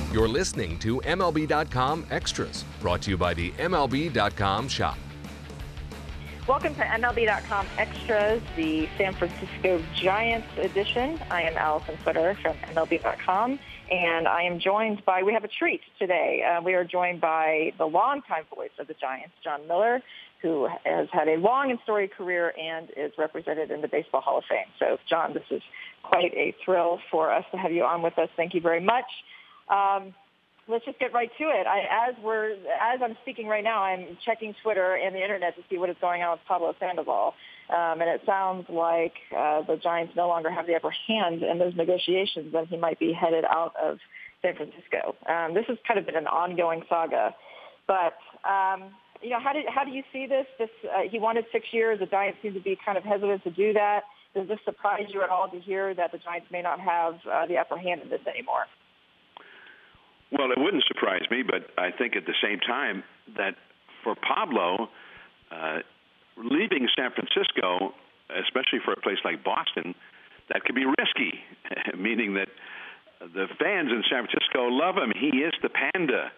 You're listening to MLB.com Extras, brought to you by the MLB.com shop. Welcome to MLB.com Extras, the San Francisco Giants edition. I am Allison Footer from MLB.com, and I am joined by, we have a treat today. We are joined by the longtime voice of the Giants, Jon Miller, who has had a long and storied career and is represented in the Baseball Hall of Fame. So, Jon, this is quite a thrill for us to have you on with us. Thank you very much. Let's just get right to it. As I'm speaking right now, I'm checking Twitter and the internet to see what is going on with Pablo Sandoval. And it sounds like the Giants no longer have the upper hand in those negotiations, and he might be headed out of San Francisco. This has kind of been an ongoing saga. But, how do you see this? He wanted 6 years. The Giants seem to be kind of hesitant to do that. Does this surprise you at all to hear that the Giants may not have the upper hand in this anymore? Well, it wouldn't surprise me, but I think at the same time that for Pablo, leaving San Francisco, especially for a place like Boston, that could be risky, meaning that the fans in San Francisco love him. He is the panda.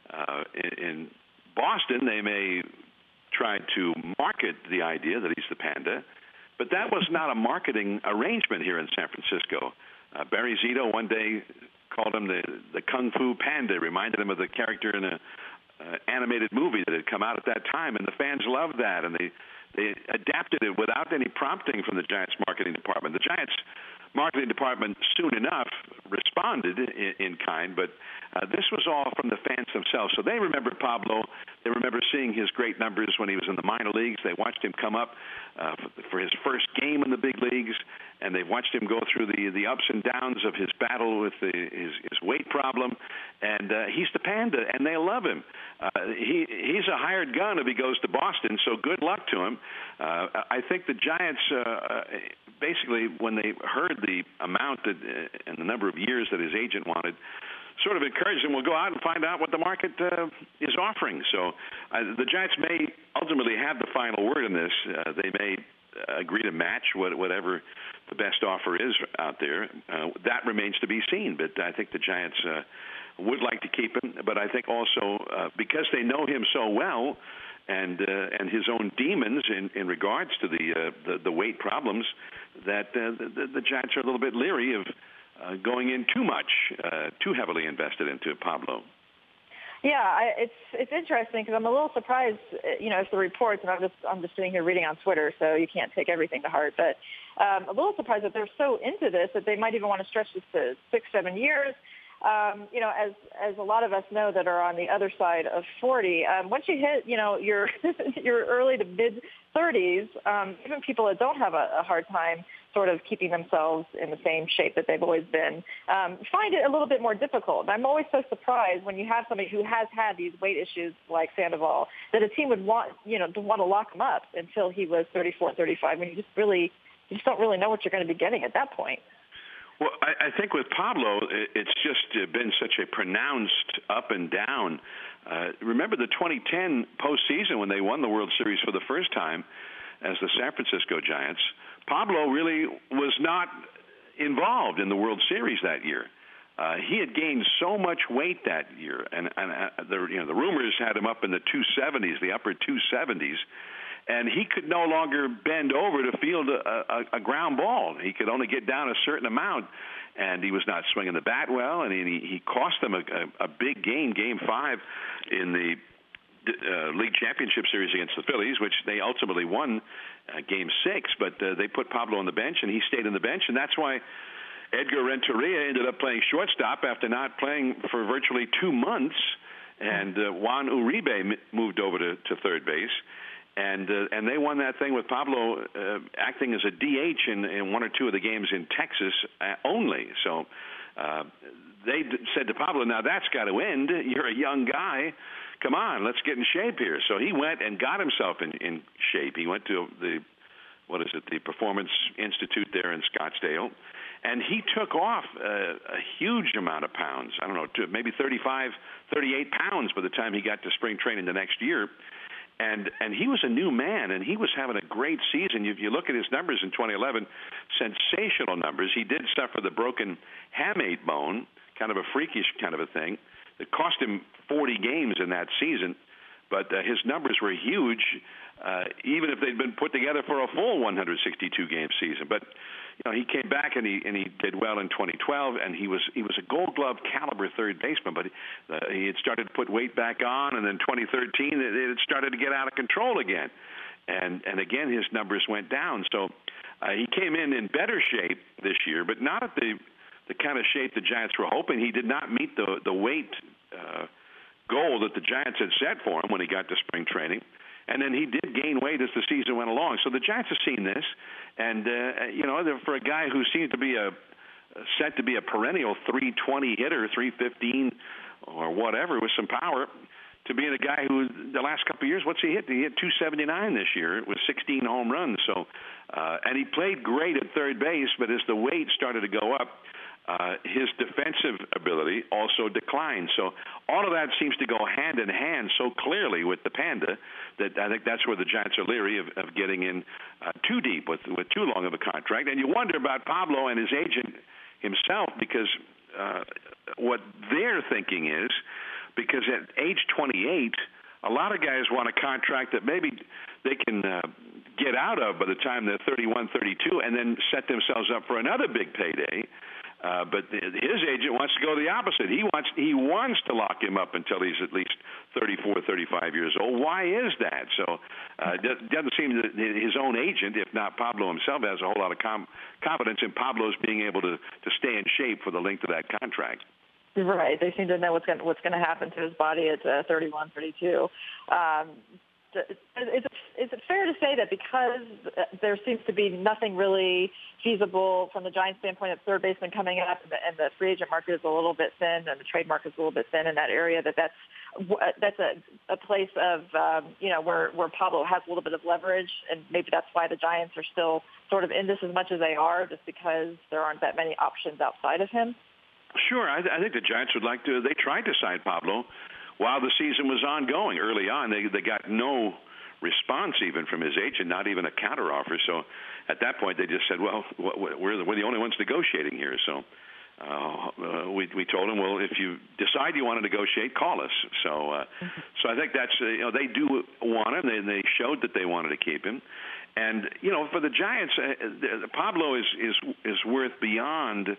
In Boston, they may try to market the idea that he's the panda, but that was not a marketing arrangement here in San Francisco. Barry Zito one day called him the Kung Fu Panda, reminded him of the character in an animated movie that had come out at that time, and the fans loved that, and they adapted it without any prompting from the Giants marketing department. The Giants marketing department soon enough responded in kind, but this was all from the fans themselves. So they remember Pablo. They remember seeing his great numbers when he was in the minor leagues. They watched him come up for his first game in the big leagues, and they've watched him go through the ups and downs of his battle with his weight problem. And he's the panda, and they love him. He's a hired gun if he goes to Boston, so good luck to him. I think the Giants, basically, when they heard the amount and the number of years that his agent wanted, sort of encouraged him, we'll go out and find out what the market is offering. So the Giants may ultimately have the final word in this. They may agree to match whatever the best offer is out there. That remains to be seen, but I think the Giants would like to keep him. But I think also because they know him so well, and his own demons in regards to the weight problems, that the Giants are a little bit leery of going in too heavily invested into Pablo. Yeah, it's interesting because I'm a little surprised, it's the reports, and I'm just sitting here reading on Twitter, so you can't take everything to heart. But a little surprised that they're so into this that they might even want to stretch this to 6-7 years. As a lot of us know that are on the other side of 40, once you hit, your your early to mid 30s, even people that don't have a hard time sort of keeping themselves in the same shape that they've always been, find it a little bit more difficult. I'm always so surprised when you have somebody who has had these weight issues like Sandoval that a team would want to lock him up until he was 34, 35, when you just don't really know what you're going to be getting at that point. Well, I think with Pablo, it's just been such a pronounced up and down. Remember the 2010 postseason when they won the World Series for the first time as the San Francisco Giants? Pablo really was not involved in the World Series that year. He had gained so much weight that year, and the rumors had him up in the 270s, the upper 270s. And he could no longer bend over to field a ground ball. He could only get down a certain amount, and he was not swinging the bat well, and he cost them a big game, Game 5, in the League Championship Series against the Phillies, which they ultimately won Game 6, but they put Pablo on the bench, and he stayed on the bench, and that's why Edgar Renteria ended up playing shortstop after not playing for virtually 2 months, and Juan Uribe moved over to third base. And they won that thing with Pablo acting as a DH in 1 or 2 of the games in Texas only. So they said to Pablo, now that's got to end. You're a young guy. Come on, let's get in shape here. So he went and got himself in shape. He went to the Performance Institute there in Scottsdale. And he took off a huge amount of pounds. I don't know, maybe 35, 38 pounds by the time he got to spring training the next year. And he was a new man, and he was having a great season. You look at his numbers in 2011, sensational numbers. He did suffer the broken hamate bone, kind of a freakish kind of a thing. It cost him 40 games in that season, but his numbers were huge, even if they'd been put together for a full 162-game season. But he came back and he did well in 2012, and he was a Gold Glove caliber third baseman. But he had started to put weight back on, and then 2013 it had started to get out of control again, and again his numbers went down. So he came in better shape this year, but not at the kind of shape the Giants were hoping. He did not meet the weight goal that the Giants had set for him when he got to spring training. And then he did gain weight as the season went along. So the Giants have seen this. And, for a guy who seems to be set to be a perennial 320 hitter, 315 or whatever with some power, to being a guy who the last couple of years, what's he hit? He hit 279 this year with 16 home runs. So, and he played great at third base, but as the weight started to go up, his defensive ability also declined. So all of that seems to go hand in hand so clearly with the Panda that I think that's where the Giants are leery of getting in too deep with too long of a contract. And you wonder about Pablo and his agent himself, because what they're thinking is, because at age 28, a lot of guys want a contract that maybe they can get out of by the time they're 31, 32, and then set themselves up for another big payday. But his agent wants to go the opposite. He wants to lock him up until he's at least 34, 35 years old. Why is that? So it doesn't seem that his own agent, if not Pablo himself, has a whole lot of confidence in Pablo's being able to stay in shape for the length of that contract. Right. They seem to know what's going to happen to his body at 31, 32. Is it fair to say that because there seems to be nothing really feasible from the Giants' standpoint at third baseman coming up, and the free agent market is a little bit thin, and the trade market is a little bit thin in that area, that's a place of where Pablo has a little bit of leverage, and maybe that's why the Giants are still sort of in this as much as they are, just because there aren't that many options outside of him? Sure. I think the Giants would like to. They tried to sign Pablo while the season was ongoing. Early on, they got no response even from his agent, not even a counteroffer. So at that point, they just said, well, we're the only ones negotiating here. So we told him, well, if you decide you want to negotiate, call us. So I think that's, they do want him. They showed that they wanted to keep him. And, for the Giants, Pablo is worth beyond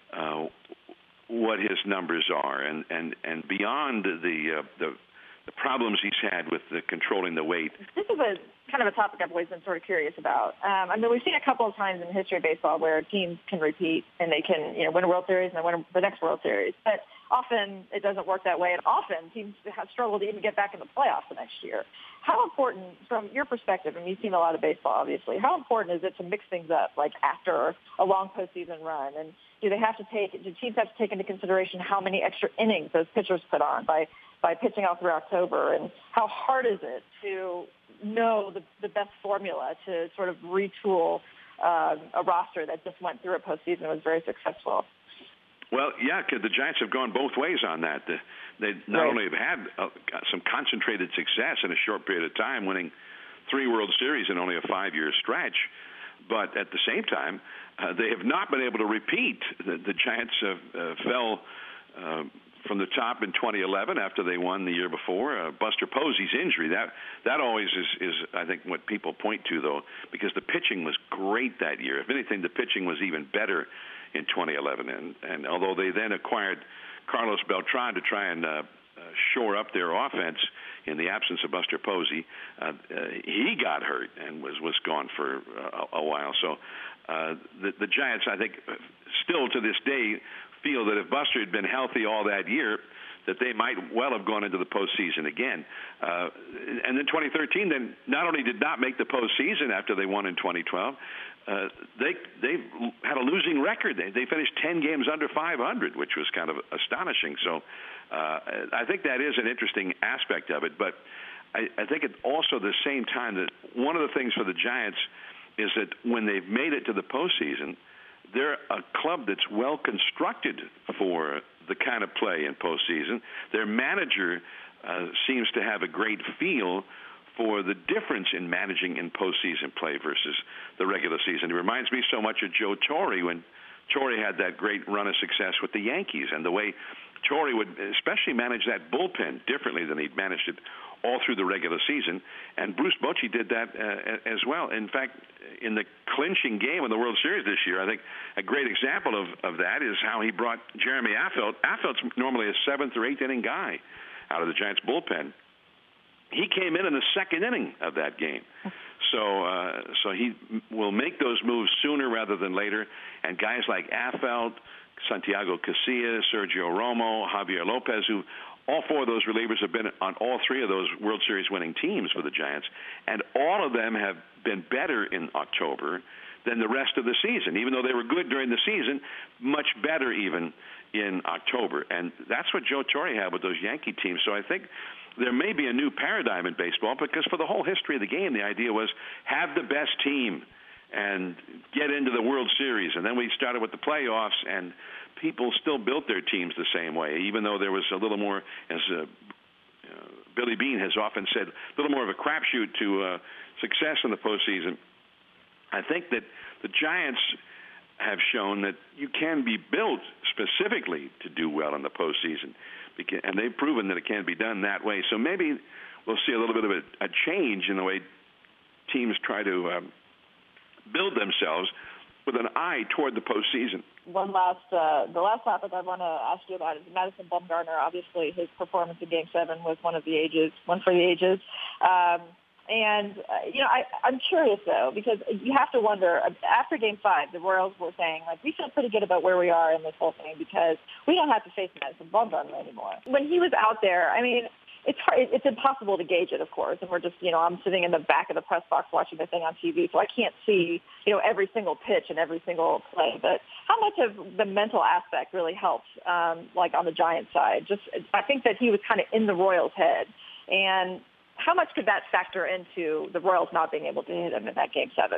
what his numbers are, and beyond the problems he's had with controlling the weight. This is a kind of a topic I've always been sort of curious about. We've seen a couple of times in the history of baseball where teams can repeat and they can win a World Series and then win the next World Series. But often it doesn't work that way, and often teams have struggled to even get back in the playoffs the next year. How important, from your perspective, and you've seen a lot of baseball, obviously, how important is it to mix things up, like after a long postseason run? And do teams have to take into consideration how many extra innings those pitchers put on by pitching out through October? And how hard is it to know the best formula to sort of retool a roster that just went through a postseason and was very successful? Well, yeah, because the Giants have gone both ways on that. They not only have had some concentrated success in a short period of time, winning 3 World Series in only a 5-year stretch, but at the same time, they have not been able to repeat. The Giants fell from the top in 2011 after they won the year before. Buster Posey's injury, that always is, I think, what people point to, though, because the pitching was great that year. If anything, the pitching was even better in 2011. And although they then acquired Carlos Beltran to try and shore up their offense in the absence of Buster Posey, he got hurt and was gone for a while. So the Giants, I think, still to this day feel that if Buster had been healthy all that year, that they might well have gone into the postseason again. And then 2013, then not only did not make the postseason after they won in 2012, they had a losing record. They finished 10 games under 500, which was kind of astonishing. So I think that is an interesting aspect of it. But I think at also the same time that one of the things for the Giants is that when they've made it to the postseason, they're a club that's well constructed for the kind of play in postseason. Their manager seems to have a great feel for the difference in managing in postseason play versus the regular season. It reminds me so much of Joe Torre when Torre had that great run of success with the Yankees, and the way Torre would especially manage that bullpen differently than he'd managed it all through the regular season. And Bruce Bochy did that as well. In fact, in the clinching game in the World Series this year, I think a great example of that is how he brought Jeremy Affeldt. Affeldt's normally a seventh or eighth inning guy out of the Giants bullpen. He came in the second inning of that game. So he will make those moves sooner rather than later. And guys like Affeldt, Santiago Casillas, Sergio Romo, Javier Lopez, who all four of those relievers have been on all three of those World Series winning teams for the Giants, and all of them have been better in October than the rest of the season. Even though they were good during the season, much better even in October. And that's what Joe Torre had with those Yankee teams. So I think there may be a new paradigm in baseball, because for the whole history of the game, the idea was have the best team and get into the World Series. And then we started with the playoffs, and people still built their teams the same way, even though there was a little more, as Billy Beane has often said, a little more of a crapshoot to success in the postseason. I think that the Giants have shown that you can be built specifically to do well in the postseason, and they've proven that it can be done that way. So maybe we'll see a little bit of a change in the way teams try to build themselves with an eye toward the postseason. The last topic I want to ask you about is Madison Bumgarner. Obviously, his performance in Game 7 was one for the ages. I'm curious, though, because you have to wonder, after Game 5, the Royals were saying, we feel pretty good about where we are in this whole thing because we don't have to face Madison Bumgarner anymore. When he was out there, I mean, it's hard, it's impossible to gauge it, of course, and we're just, I'm sitting in the back of the press box watching the thing on TV, so I can't see, every single pitch and every single play. But how much of the mental aspect really helped, on the Giants side? I think that he was kind of in the Royals' head, and how much could that factor into the Royals not being able to hit him in that Game 7?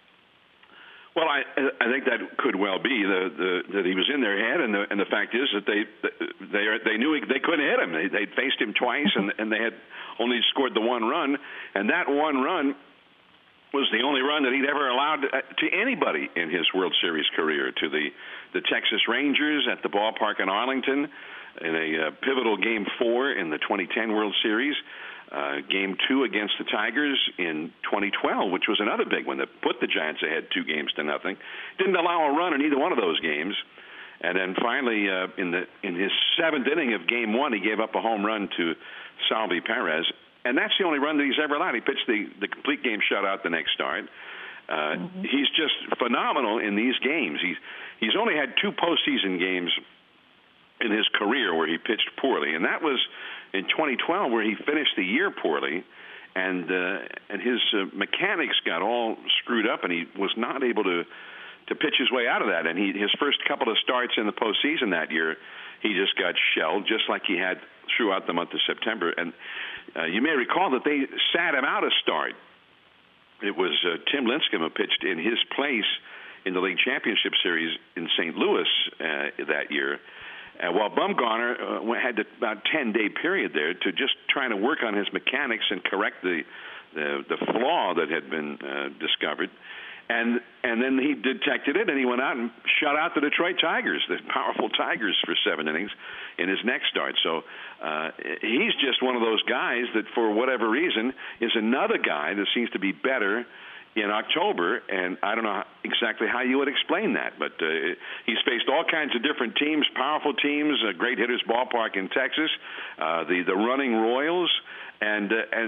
Well, I think that could well be that he was in their head, and the fact is that they knew they couldn't hit him. They'd faced him twice, and they had only scored the one run, and that one run was the only run that he'd ever allowed to anybody in his World Series career, to the Texas Rangers at the ballpark in Arlington in a pivotal Game 4 in the 2010 World Series. Game 2 against the Tigers in 2012, which was another big one that put the Giants ahead 2-0. Didn't allow a run in either one of those games. And then finally, in his seventh inning of Game 1, he gave up a home run to Salvi Perez. And that's the only run that he's ever allowed. He pitched the complete game shutout the next start. He's just phenomenal in these games. He's only had 2 postseason games in his career where he pitched poorly, and that was in 2012, where he finished the year poorly, and his mechanics got all screwed up, and he was not able to pitch his way out of that. And his first couple of starts in the postseason that year, he just got shelled, just like he had throughout the month of September. And you may recall that they sat him out a start. It was Tim Lincecum who pitched in his place in the League Championship Series in St. Louis that year. While Bumgarner had about a 10-day period there to just trying to work on his mechanics and correct the flaw that had been discovered. And then he detected it, and he went out and shut out the Detroit Tigers, the powerful Tigers, for 7 innings in his next start. So he's just one of those guys that, for whatever reason, is another guy that seems to be better in October, and I don't know exactly how you would explain that, but he's faced all kinds of different teams, powerful teams, a great hitter's ballpark in Texas, the running Royals, and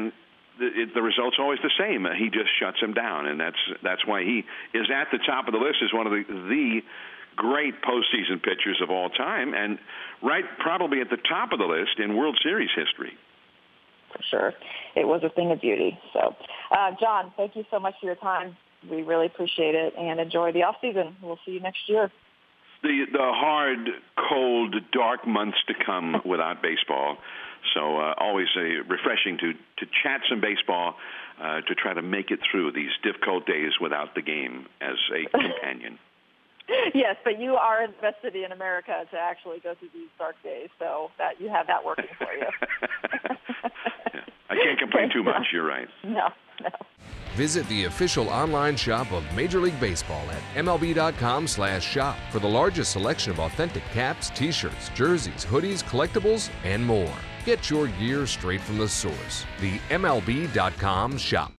the result's always the same. He just shuts him down, and that's why he is at the top of the list as one of the great postseason pitchers of all time, and right probably at the top of the list in World Series history. For sure. It was a thing of beauty. So, John, thank you so much for your time. We really appreciate it, and enjoy the off season. We'll see you next year. The hard, cold, dark months to come without baseball. So always refreshing to chat some baseball, to try to make it through these difficult days without the game as a companion. Yes, but you are invested in America to actually go through these dark days, so that you have that working for you. I can't complain too much. You're right. No, No. Visit the official online shop of Major League Baseball at MLB.com/shop for the largest selection of authentic caps, t-shirts, jerseys, hoodies, collectibles, and more. Get your gear straight from the source. The MLB.com shop.